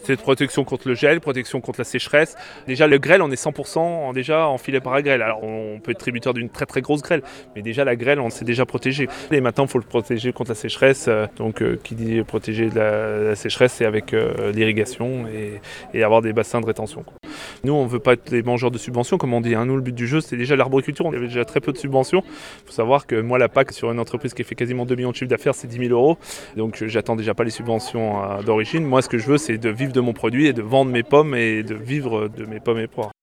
C'est protection contre le gel, protection contre la sécheresse. Déjà le grêle, on est 100% déjà en filet para-grêle. Alors on peut être tributaire d'une très très grosse grêle, mais déjà la grêle, on s'est déjà protégé. Et maintenant, il faut le protéger contre la sécheresse. Donc qui dit protéger de la sécheresse, c'est avec l'irrigation et avoir des bassins de rétention. Nous, on ne veut pas être des mangeurs de subventions, comme on dit. Nous, le but du jeu, c'est déjà l'arboriculture. On avait déjà très peu de subventions. Il faut savoir que moi, la PAC, sur une entreprise qui fait quasiment 2 millions de chiffre d'affaires, c'est 10 000 euros. Donc, j'attends déjà pas les subventions d'origine. Moi, ce que je veux, c'est de vivre de mon produit et de vendre mes pommes et de vivre de mes pommes et poires.